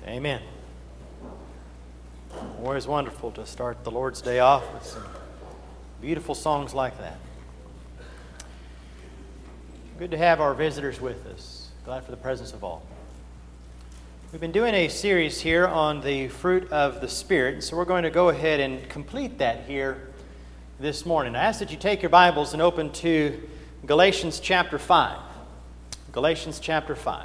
Amen. Always wonderful to start the Lord's Day off with some beautiful songs like that. Good to have our visitors with us. Glad for the presence of all. We've been doing a series here on the fruit of the Spirit, so we're going to go ahead and complete that here this morning. I ask that you take your Bibles and open to Galatians chapter 5. Galatians chapter 5.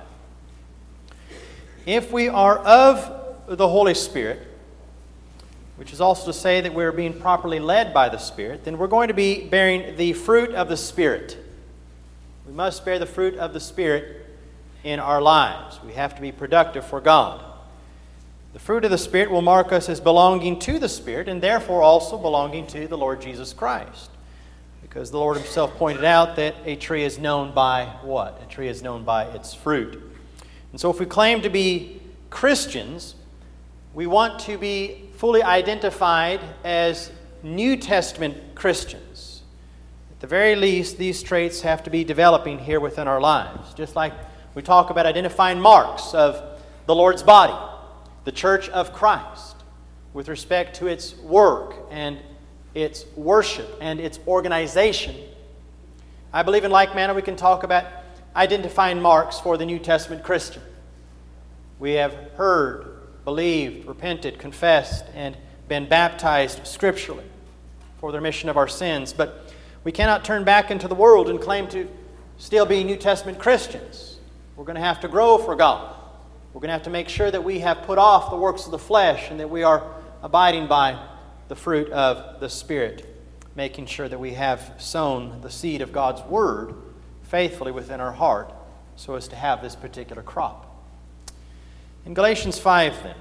If we are of the Holy Spirit, which is also to say that we're being properly led by the Spirit, then we're going to be bearing the fruit of the Spirit. We must bear the fruit of the Spirit in our lives. We have to be productive for God. The fruit of the Spirit will mark us as belonging to the Spirit and therefore also belonging to the Lord Jesus Christ. Because the Lord Himself pointed out that a tree is known by what? A tree is known by its fruit. And so if we claim to be Christians, we want to be fully identified as New Testament Christians. At the very least, these traits have to be developing here within our lives. Just like we talk about identifying marks of the Lord's body, the Church of Christ, with respect to its work and its worship and its organization. I believe in like manner we can talk about identifying marks for the New Testament Christian. We have heard, believed, repented, confessed, and been baptized scripturally for the remission of our sins. But we cannot turn back into the world and claim to still be New Testament Christians. We're going to have to grow for God. We're going to have to make sure that we have put off the works of the flesh and that we are abiding by the fruit of the Spirit, making sure that we have sown the seed of God's Word faithfully within our heart so as to have this particular crop. In Galatians 5, then,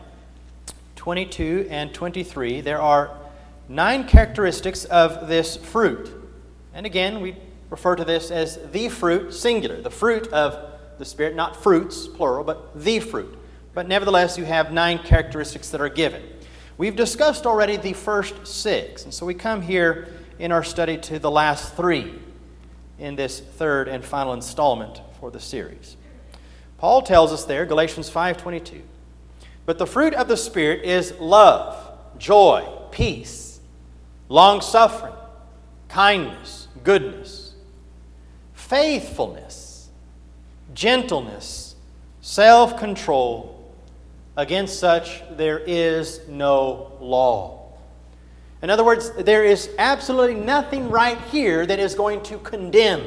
22 and 23, there are 9 characteristics of this fruit. And again, we refer to this as the fruit, singular, the fruit of the Spirit, not fruits, plural, but the fruit. But nevertheless, you have 9 characteristics that are given. We've discussed already the first 6, and so we come here in our study to the last 3 in this third and final installment for the series. Paul tells us there, Galatians 5:22, but the fruit of the Spirit is love, joy, peace, long-suffering, kindness, goodness, faithfulness, gentleness, self-control. Against such there is no law. In other words, there is absolutely nothing right here that is going to condemn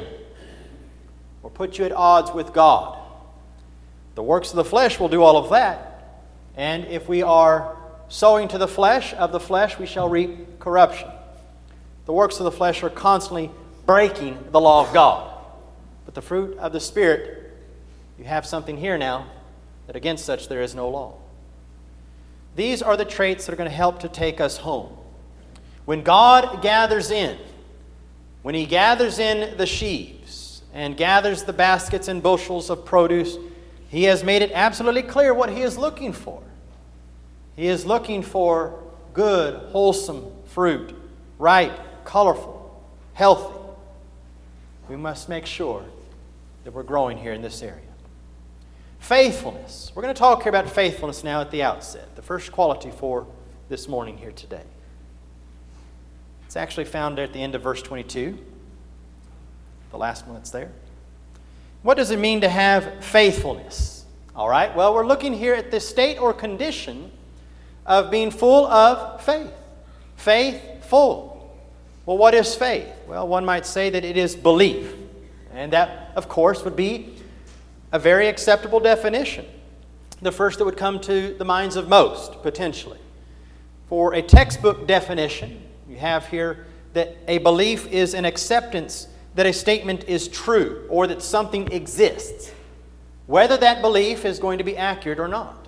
or put you at odds with God. The works of the flesh will do all of that. And if we are sowing to the flesh, of the flesh we shall reap corruption. The works of the flesh are constantly breaking the law of God. But the fruit of the Spirit, you have something here now that against such there is no law. These are the traits that are going to help to take us home. When God gathers in, when He gathers in the sheaves and gathers the baskets and bushels of produce, He has made it absolutely clear what He is looking for. He is looking for good, wholesome fruit, ripe, colorful, healthy. We must make sure that we're growing here in this area. Faithfulness. We're going to talk here about faithfulness now at the outset. The first quality for this morning here today. It's actually found there at the end of verse 22. The last one that's there. What does it mean to have faithfulness? All right, well, we're looking here at the state or condition of being full of faith. Faithful. Well, what is faith? Well, one might say that it is belief. And that, of course, would be a very acceptable definition. The first that would come to the minds of most, potentially. For a textbook definition, you have here that a belief is an acceptance that a statement is true or that something exists, whether that belief is going to be accurate or not.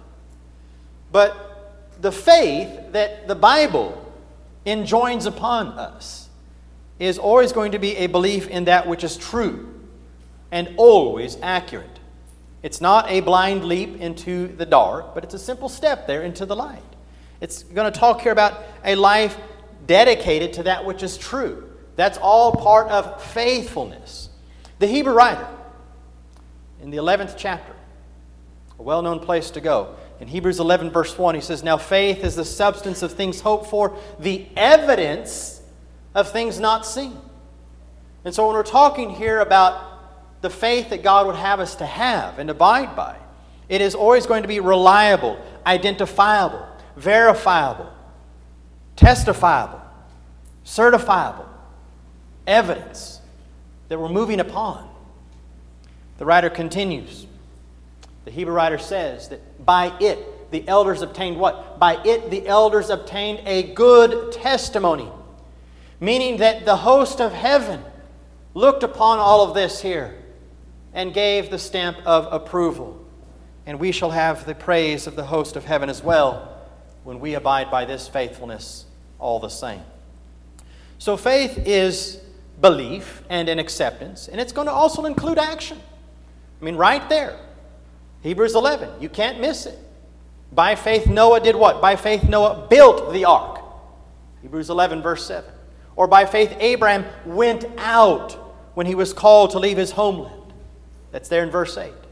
But the faith that the Bible enjoins upon us is always going to be a belief in that which is true and always accurate. It's not a blind leap into the dark, but it's a simple step there into the light. It's going to talk here about a life dedicated to that which is true. That's all part of faithfulness. The Hebrew writer, in the 11th chapter, a well-known place to go, In Hebrews 11, verse 1, he says, "Now faith is the substance of things hoped for, the evidence of things not seen." And so when we're talking here about the faith that God would have us to have and abide by, it is always going to be reliable, identifiable, verifiable, testifiable, certifiable evidence that we're moving upon. The writer continues. The Hebrew writer says that by it the elders obtained what? By it the elders obtained a good testimony. Meaning that the host of heaven looked upon all of this here and gave the stamp of approval. And we shall have the praise of the host of heaven as well when we abide by this faithfulness all the same. So faith is belief and an acceptance, and it's going to also include action. I mean, right there. Hebrews 11, you can't miss it. By faith Noah did what? By faith Noah built the ark. Hebrews 11, verse 7. Or by faith Abraham went out when he was called to leave his homeland. That's there in verse 8.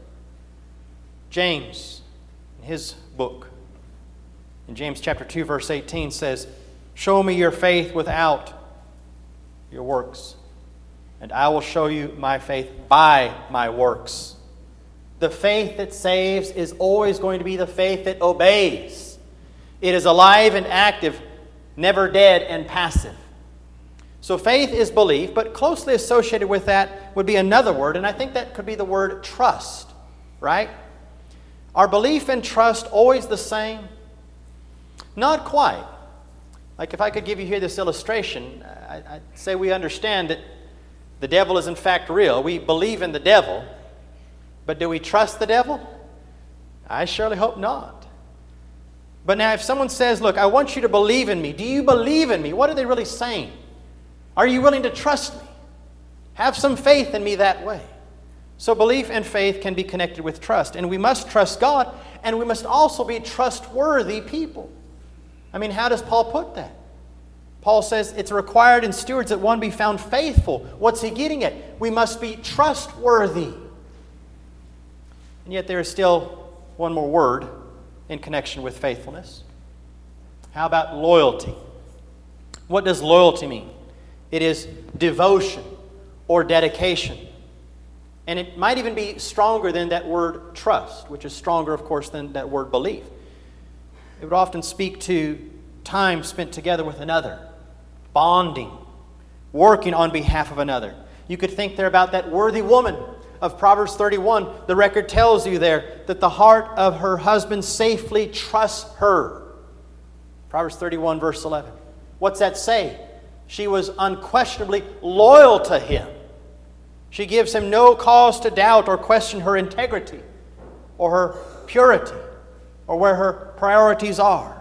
James, in his book, in James chapter 2, verse 18 says, "Show me your faith without your works, and I will show you my faith by my works." The faith that saves is always going to be the faith that obeys. It is alive and active, never dead and passive. So faith is belief, but closely associated with that would be another word, and I think that could be the word trust, right? Are belief and trust always the same? Not quite. Like if I could give you here this illustration, I'd say we understand that the devil is in fact real. We believe in the devil, but do we trust the devil? I surely hope not. But now if someone says, "Look, I want you to believe in me," do you believe in me? What are they really saying? Are you willing to trust me? Have some faith in me that way. So belief and faith can be connected with trust. And we must trust God, and we must also be trustworthy people. I mean, how does Paul put that? Paul says it's required in stewards that one be found faithful. What's he getting at? We must be trustworthy. And yet there is still one more word in connection with faithfulness. How about loyalty? What does loyalty mean? It is devotion or dedication. And it might even be stronger than that word trust, which is stronger, of course, than that word belief. It would often speak to time spent together with another, bonding, working on behalf of another. You could think there about that worthy woman of Proverbs 31. The record tells you there that the heart of her husband safely trusts her. Proverbs 31, verse 11. What's that say? She was unquestionably loyal to him. She gives him no cause to doubt or question her integrity or her purity or where her priorities are.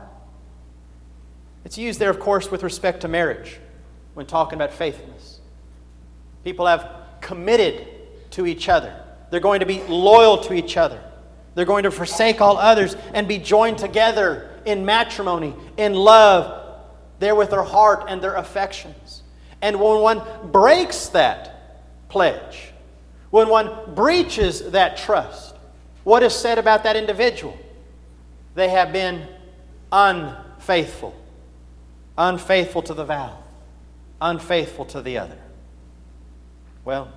It's used there, of course, with respect to marriage when talking about faithfulness. People have committed to each other. They're going to be loyal to each other. They're going to forsake all others and be joined together in matrimony, in love, there with their heart and their affections. And when one breaks that pledge, when one breaches that trust, what is said about that individual? They have been unfaithful. Unfaithful to the vow. Unfaithful to the other. Well,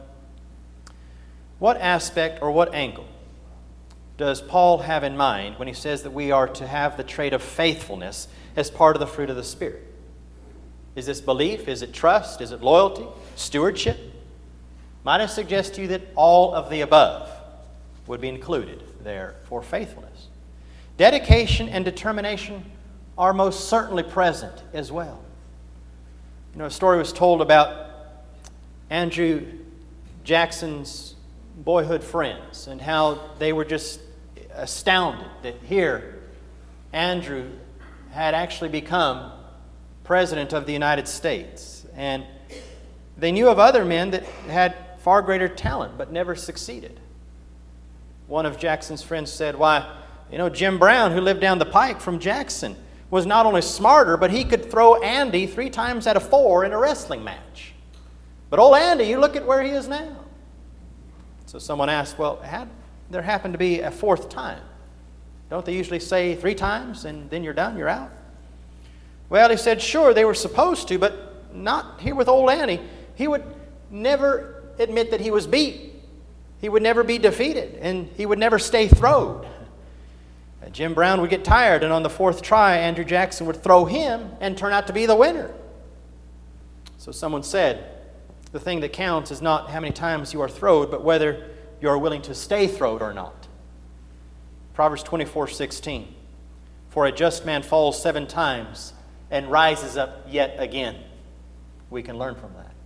what aspect or what angle does Paul have in mind when he says that we are to have the trait of faithfulness as part of the fruit of the Spirit? Is this belief? Is it trust? Is it loyalty? Stewardship? Might I suggest to you that all of the above would be included there for faithfulness. Dedication and determination are most certainly present as well. You know, a story was told about Andrew Jackson's boyhood friends and how they were just astounded that here Andrew had actually become President of the United States. And they knew of other men that had far greater talent but never succeeded. One of Jackson's friends said, "Why, you know, Jim Brown, who lived down the pike from Jackson, was not only smarter, but he could throw Andy 3 times out of 4 in a wrestling match. But old Andy, you look at where he is now." So someone asked, well, had there happened to be a 4th time? Don't they usually say 3 times and then you're done, you're out? Well, he said, sure, they were supposed to, but not here with old Annie. He would never admit that he was beat. He would never be defeated, and he would never stay throwed. Jim Brown would get tired, and on the 4th try, Andrew Jackson would throw him and turn out to be the winner. So someone said, the thing that counts is not how many times you are throwed, but whether you are willing to stay throwed or not. Proverbs 24:16. For a just man falls 7 times and rises up yet again. We can learn from that.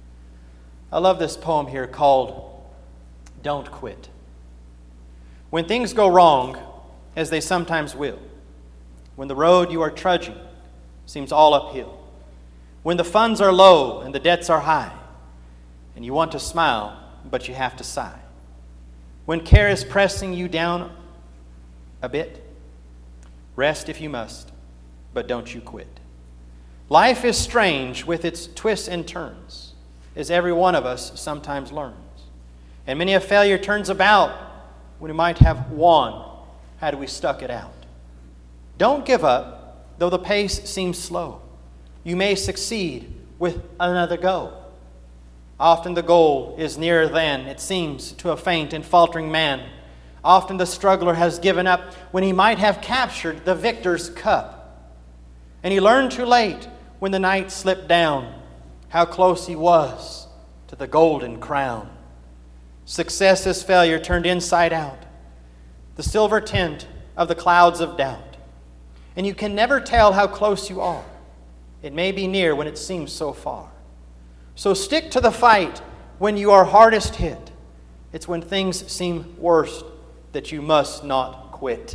I love this poem here called Don't Quit. When things go wrong, as they sometimes will, when the road you are trudging seems all uphill, when the funds are low and the debts are high, and you want to smile, but you have to sigh, when care is pressing you down a bit, rest if you must, but don't you quit. Life is strange with its twists and turns, as every one of us sometimes learns. And many a failure turns about when we might have won had we stuck it out. Don't give up, though the pace seems slow. You may succeed with another go. Often the goal is nearer than it seems to a faint and faltering man. Often the struggler has given up when he might have captured the victor's cup. And he learned too late when the night slipped down how close he was to the golden crown. Success is failure turned inside out, the silver tint of the clouds of doubt. And you can never tell how close you are. It may be near when it seems so far. So stick to the fight when you are hardest hit. It's when things seem worst that you must not quit.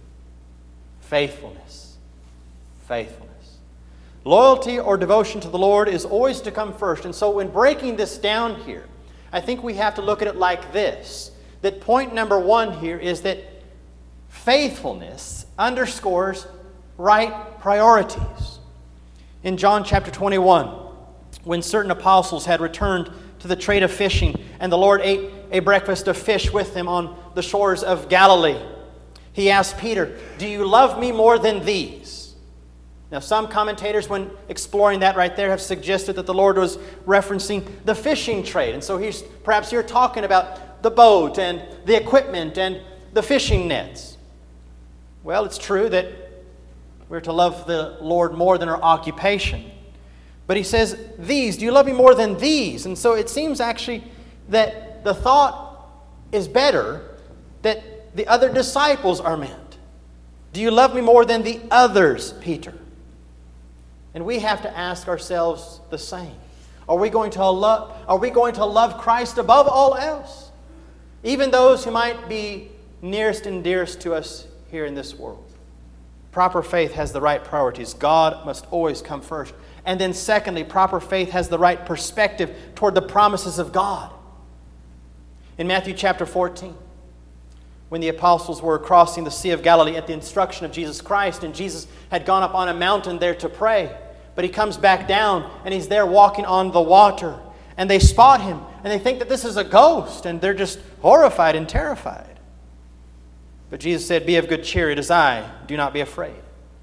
Faithfulness. Faithfulness. Loyalty or devotion to the Lord is always to come first. And so when breaking this down here, I think we have to look at it like this. That point number 1 here is that faithfulness underscores right priorities. In John chapter 21, when certain apostles had returned to the trade of fishing, and the Lord ate a breakfast of fish with them on the shores of Galilee, He asked Peter, "Do you love me more than these?" Now, some commentators, when exploring that right there, have suggested that the Lord was referencing the fishing trade. And so he's perhaps here talking about the boat and the equipment and the fishing nets. Well, it's true that we're to love the Lord more than our occupation. But he says, these, do you love me more than these? And so it seems actually that the thought is better that the other disciples are meant. Do you love me more than the others, Peter? And we have to ask ourselves the same. Are we going to love Christ above all else? Even those who might be nearest and dearest to us here in this world. Proper faith has the right priorities. God must always come first. And then secondly, proper faith has the right perspective toward the promises of God. In Matthew chapter 14, when the apostles were crossing the Sea of Galilee at the instruction of Jesus Christ, and Jesus had gone up on a mountain there to pray, but he comes back down and he's there walking on the water, and they spot him and they think that this is a ghost, and they're just horrified and terrified. But Jesus said, "Be of good cheer, it is I, do not be afraid."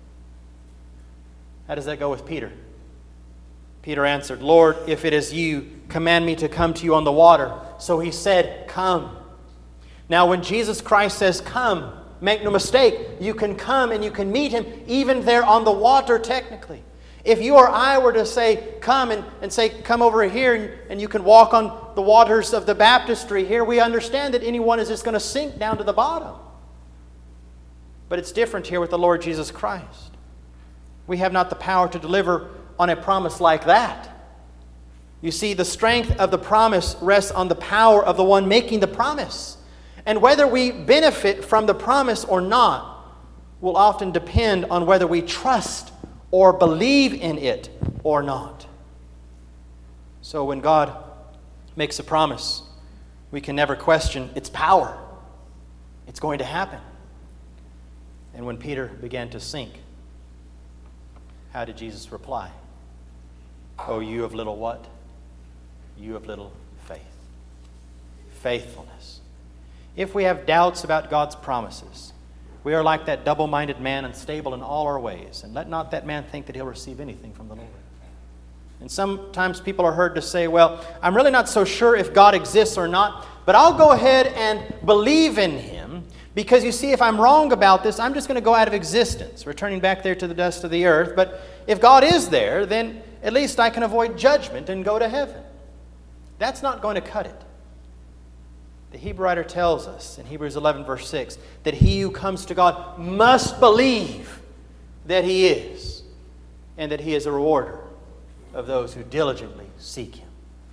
How does that go with Peter? Peter answered, "Lord, if it is you, command me to come to you on the water." So he said, "Come." Now when Jesus Christ says come, make no mistake, you can come and you can meet him even there on the water technically. If you or I were to say come and say come over here and you can walk on the waters of the baptistry here, we understand that anyone is just going to sink down to the bottom. But it's different here with the Lord Jesus Christ. We have not the power to deliver on a promise like that. You see, the strength of the promise rests on the power of the one making the promise. And whether we benefit from the promise or not will often depend on whether we trust or believe in it or not. So when God makes a promise, we can never question its power. It's going to happen. And when Peter began to sink, how did Jesus reply? "Oh, you of little what? You of little faith." Faithfulness. If we have doubts about God's promises, We are like that double-minded man, unstable in all our ways. And let not that man think that he'll receive anything from the Lord. And sometimes people are heard to say, well, I'm really not so sure if God exists or not, but I'll go ahead and believe in Him, because you see, if I'm wrong about this, I'm just going to go out of existence, returning back there to the dust of the earth. But if God is there, then at least I can avoid judgment and go to heaven. That's not going to cut it. The Hebrew writer tells us in Hebrews 11, verse 6, that he who comes to God must believe that He is, and that He is a rewarder of those who diligently seek Him.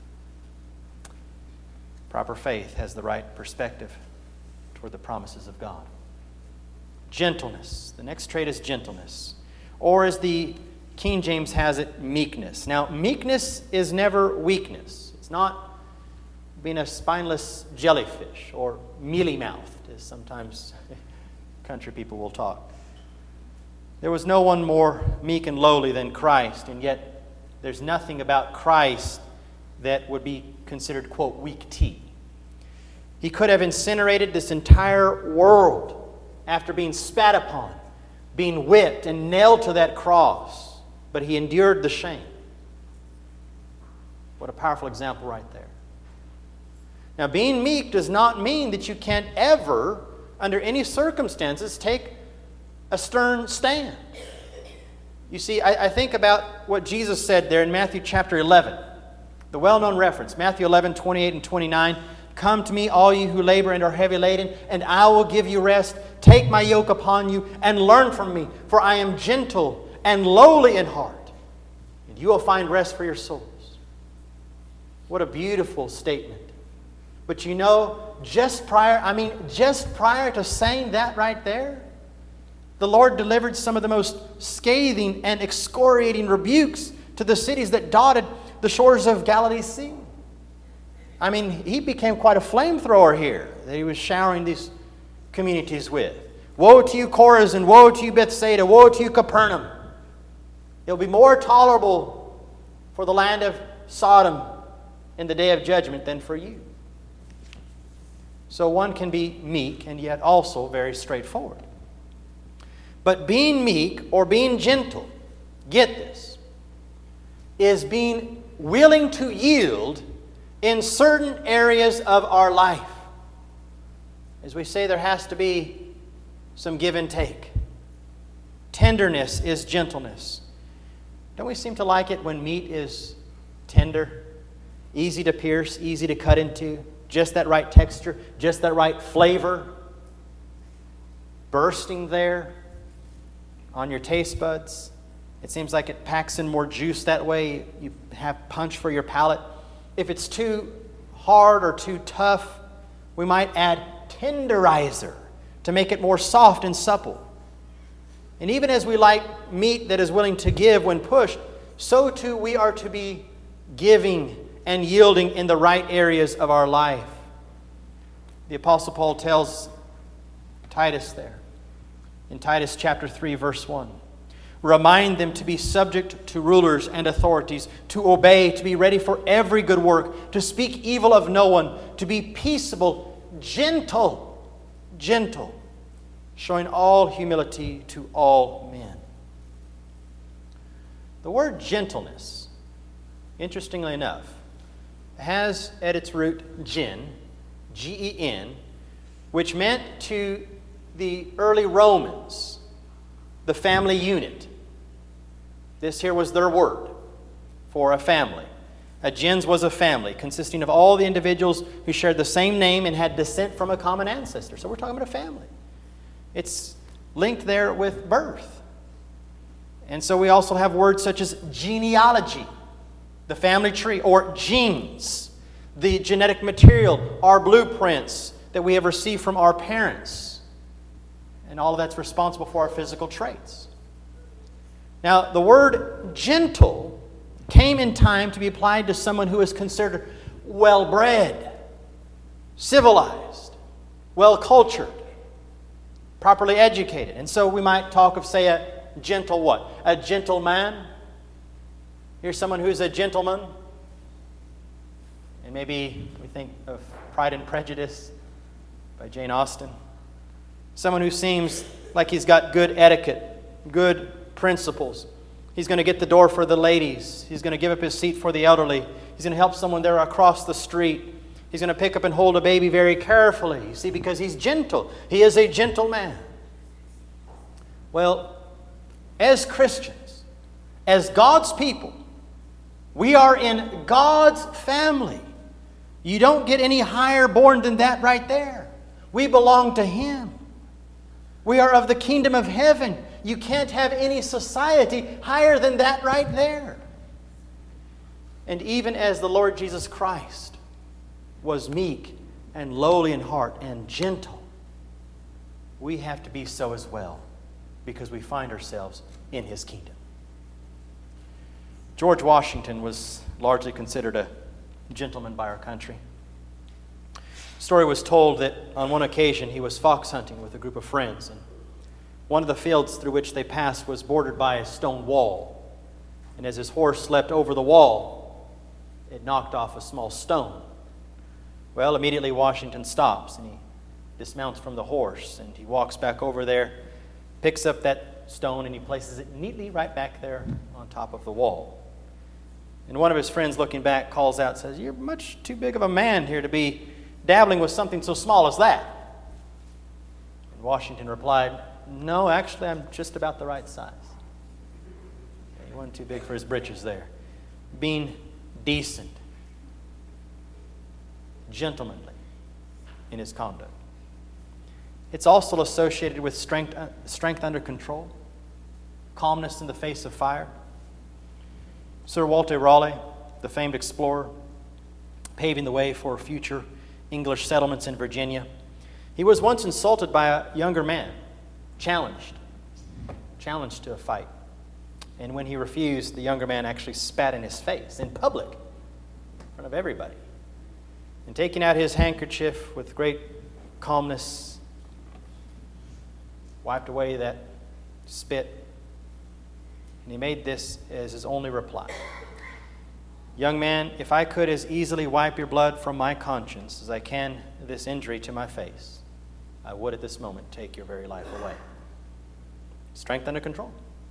Proper faith has the right perspective toward the promises of God. Gentleness. The next trait is gentleness. Or as the King James has it, meekness. Now, meekness is never weakness. It's not being a spineless jellyfish or mealy-mouthed, as sometimes country people will talk. There was no one more meek and lowly than Christ, and yet there's nothing about Christ that would be considered, quote, weak tea. He could have incinerated this entire world after being spat upon, being whipped and nailed to that cross, but He endured the shame. What a powerful example right there. Now, being meek does not mean that you can't ever, under any circumstances, take a stern stand. You see, I think about what Jesus said there in Matthew chapter 11. The well-known reference, Matthew 11, 28 and 29. Come to me, all you who labor and are heavy laden, and I will give you rest. Take my yoke upon you and learn from me, for I am gentle and lowly in heart, and you will find rest for your souls. What a beautiful statement. But you know, just prior to saying that right there, the Lord delivered some of the most scathing and excoriating rebukes to the cities that dotted the shores of Galilee's sea. I mean, He became quite a flamethrower here that He was showering these communities with. Woe to you, Chorazin! Woe to you, Bethsaida! Woe to you, Capernaum! It'll be more tolerable for the land of Sodom in the day of judgment than for you. So one can be meek and yet also very straightforward. But being meek or being gentle, get this, is being willing to yield in certain areas of our life. As we say, there has to be some give and take. Tenderness is gentleness. Don't we seem to like it when meat is tender, easy to pierce, easy to cut into, just that right texture, just that right flavor, bursting there on your taste buds? It seems like it packs in more juice that way. You have punch for your palate. If it's too hard or too tough, we might add tenderizer to make it more soft and supple. And even as we like meat that is willing to give when pushed, so too we are to be giving and yielding in the right areas of our life. The Apostle Paul tells Titus there, in Titus chapter 3, verse 1, remind them to be subject to rulers and authorities, to obey, to be ready for every good work, to speak evil of no one, to be peaceable, gentle, showing all humility to all men. The word gentleness, interestingly enough, has at its root gen, G-E-N, which meant to the early Romans, the family unit. This here was their word for a family. A gens was a family consisting of all the individuals who shared the same name and had descent from a common ancestor. So we're talking about a family. It's linked there with birth. And so we also have words such as genealogy, the family tree, or genes, the genetic material, our blueprints that we have received from our parents. And all of that's responsible for our physical traits. Now, the word gentle came in time to be applied to someone who is considered well-bred, civilized, well-cultured, properly educated. And so we might talk of, say, a gentle what? A gentleman. Here's someone who's a gentleman. And maybe we think of Pride and Prejudice by Jane Austen. Someone who seems like he's got good etiquette, good principles. He's going to get the door for the ladies. He's going to give up his seat for the elderly. He's going to help someone there across the street. He's going to pick up and hold a baby very carefully. You see, because he's gentle. He is a gentle man. Well, as Christians, as God's people, we are in God's family. You don't get any higher born than that right there. We belong to Him. We are of the kingdom of heaven. You can't have any society higher than that right there. And even as the Lord Jesus Christ was meek and lowly in heart and gentle, we have to be so as well, because we find ourselves in His kingdom. George Washington was largely considered a gentleman by our country. The story was told that on one occasion he was fox hunting with a group of friends, and one of the fields through which they passed was bordered by a stone wall. And as his horse leapt over the wall, it knocked off a small stone. Well, immediately Washington stops and he dismounts from the horse and he walks back over there, picks up that stone, and he places it neatly right back there on top of the wall. And one of his friends, looking back, calls out, says, "You're much too big of a man here to be dabbling with something so small as that." And Washington replied, "No, actually, I'm just about the right size." He wasn't too big for his britches there. Being decent, gentlemanly in his conduct. It's also associated with strength under control, calmness in the face of fire. Sir Walter Raleigh, the famed explorer, paving the way for future English settlements in Virginia, he was once insulted by a younger man, challenged to a fight. And when he refused, the younger man actually spat in his face in public, in front of everybody. And taking out his handkerchief with great calmness, wiped away that spit, and he made this as his only reply: "Young man, if I could as easily wipe your blood from my conscience as I can this injury to my face, I would at this moment take your very life away." Strength under control.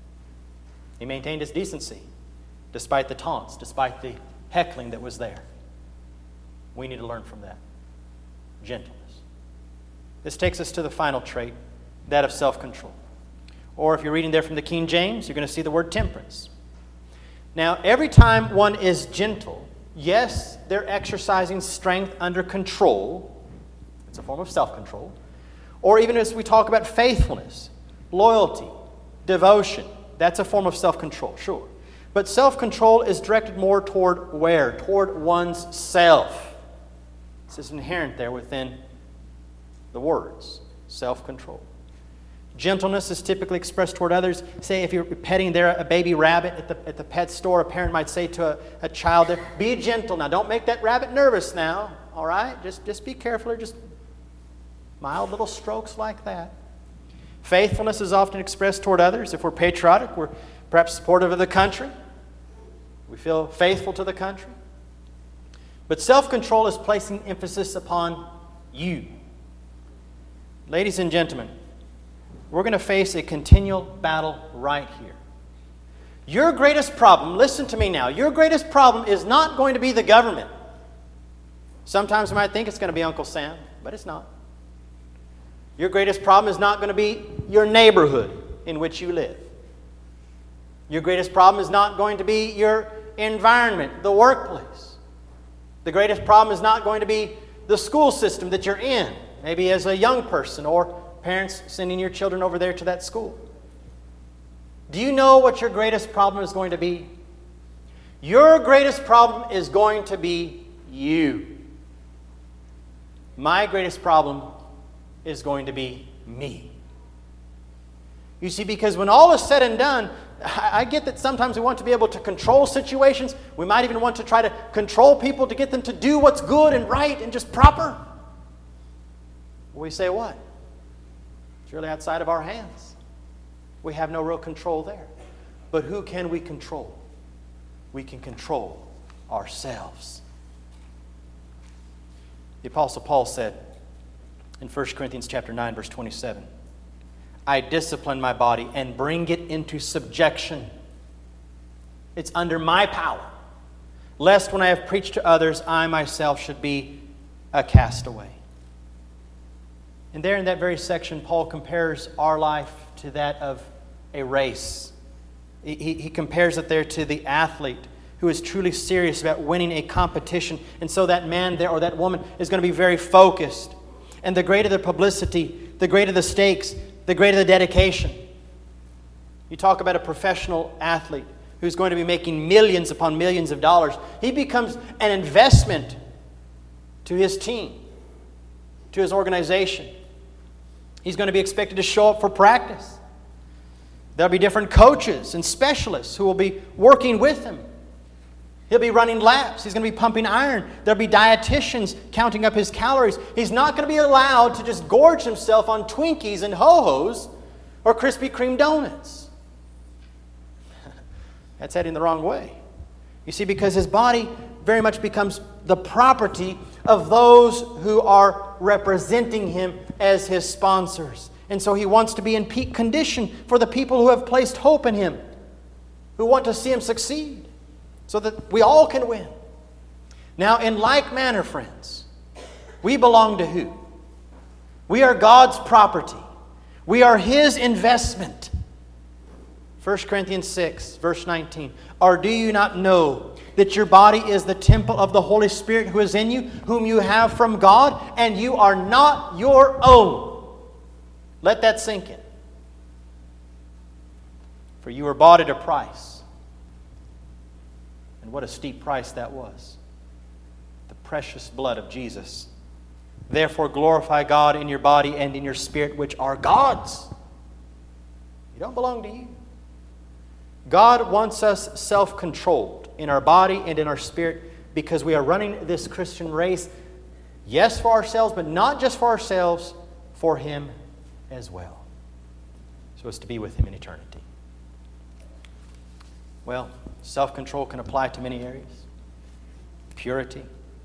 He maintained his decency despite the taunts, despite the heckling that was there. We need to learn from that. Gentleness. This takes us to the final trait, that of self-control. Or if you're reading there from the King James, you're going to see the word temperance. Now, every time one is gentle, yes, they're exercising strength under control. It's a form of self-control. Or even as we talk about faithfulness, loyalty, devotion, that's a form of self-control, sure. But self-control is directed more toward where? Toward one's self. This is inherent there within the words, self-control. Gentleness is typically expressed toward others. Say if you're petting there a baby rabbit at the pet store, a parent might say to a child there, "Be gentle now. Don't make that rabbit nervous now. All right? Just be careful." Or just mild little strokes like that. Faithfulness is often expressed toward others. If we're patriotic, we're perhaps supportive of the country. We feel faithful to the country. But self-control is placing emphasis upon you. Ladies and gentlemen, we're going to face a continual battle right here. Your greatest problem, listen to me now, your greatest problem is not going to be the government. Sometimes you might think it's going to be Uncle Sam, but it's not. Your greatest problem is not going to be your neighborhood in which you live. Your greatest problem is not going to be your environment, the workplace. The greatest problem is not going to be the school system that you're in, maybe as a young person or parents sending your children over there to that school. Do you know what your greatest problem is going to be? Your greatest problem is going to be you. My greatest problem is going to be me. You see, because when all is said and done, I get that sometimes we want to be able to control situations. We might even want to try to control people to get them to do what's good and right and just proper. We say what? It's really outside of our hands. We have no real control there. But who can we control? We can control ourselves. The Apostle Paul said in 1 Corinthians chapter 9, verse 27, I discipline my body and bring it into subjection. It's under my power, lest when I have preached to others, I myself should be a castaway. And there in that very section, Paul compares our life to that of a race. He compares it there to the athlete who is truly serious about winning a competition. And so that man there or that woman is going to be very focused. And the greater the publicity, the greater the stakes, the greater the dedication. You talk about a professional athlete who's going to be making millions upon millions of dollars. He becomes an investment to his team, to his organization. He's going to be expected to show up for practice. There'll be different coaches and specialists who will be working with him. He'll be running laps. He's going to be pumping iron. There'll be dietitians counting up his calories. He's not going to be allowed to just gorge himself on Twinkies and Ho-Hos or Krispy Kreme donuts. That's heading the wrong way. You see, because his body very much becomes the property of those who are representing him as his sponsors. And so he wants to be in peak condition for the people who have placed hope in him, who want to see him succeed, so that we all can win. Now, in like manner, friends, we belong to who? We are God's property. We are His investment. 1 Corinthians 6, verse 19. Or do you not know that your body is the temple of the Holy Spirit who is in you, whom you have from God, and you are not your own? Let that sink in. For you were bought at a price. And what a steep price that was. The precious blood of Jesus. Therefore glorify God in your body and in your spirit, which are God's. You don't belong to you. God wants us self-controlled in our body and in our spirit because we are running this Christian race, yes, for ourselves, but not just for ourselves, for Him as well. So as to be with Him in eternity. Well, self-control can apply to many areas. Purity.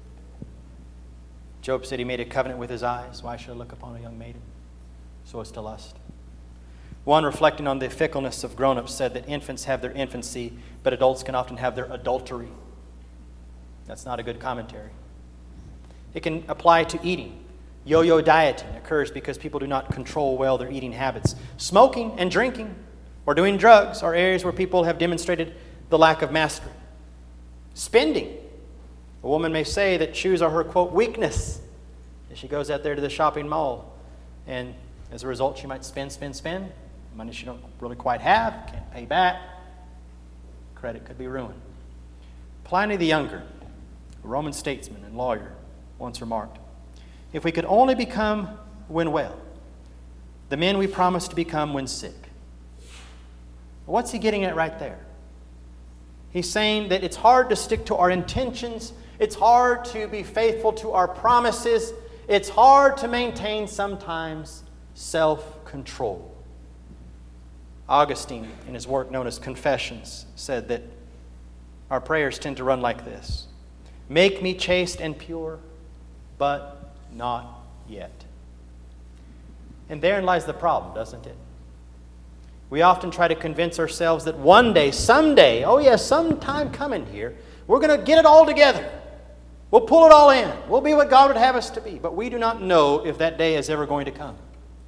Job said he made a covenant with his eyes. Why should I look upon a young maiden? So as to lust. One, reflecting on the fickleness of grown-ups, said that infants have their infancy, but adults can often have their adultery. That's not a good commentary. It can apply to eating. Yo-yo dieting occurs because people do not control well their eating habits. Smoking and drinking or doing drugs are areas where people have demonstrated the lack of mastery. Spending. A woman may say that shoes are her, quote, weakness. As she goes out there to the shopping mall, and as a result, she might spend. Money she don't really quite have, can't pay back. Credit could be ruined. Pliny the Younger, a Roman statesman and lawyer, once remarked, if we could only become when well, the men we promise to become when sick. What's he getting at right there? He's saying that it's hard to stick to our intentions. It's hard to be faithful to our promises. It's hard to maintain sometimes self-control. Augustine, in his work known as Confessions, said that our prayers tend to run like this. Make me chaste and pure, but not yet. And therein lies the problem, doesn't it? We often try to convince ourselves that one day, someday, oh yes, sometime coming here, we're going to get it all together. We'll pull it all in. We'll be what God would have us to be. But we do not know if that day is ever going to come.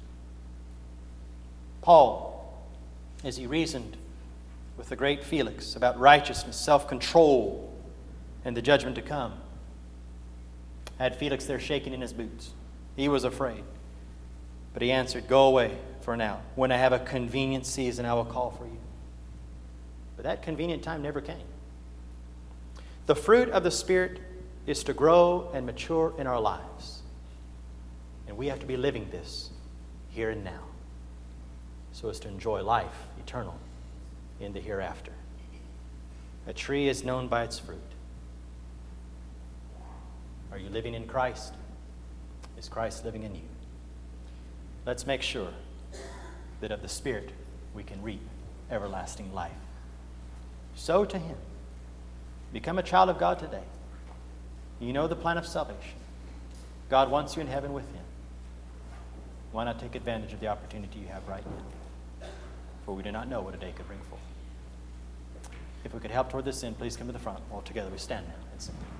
Paul, as he reasoned with the great Felix about righteousness, self-control, and the judgment to come, had Felix there shaking in his boots. He was afraid. But he answered, go away for now. When I have a convenient season, I will call for you. But that convenient time never came. The fruit of the Spirit is to grow and mature in our lives. And we have to be living this here and now, so as to enjoy life eternal in the hereafter. A tree is known by its fruit. Are you living in Christ? Is Christ living in you? Let's make sure that of the Spirit we can reap everlasting life. Sow to Him. Become a child of God today. You know the plan of salvation. God wants you in heaven with Him. Why not take advantage of the opportunity you have right now? For we do not know what a day could bring forth. If we could help toward this end, please come to the front. All together we stand now and sing.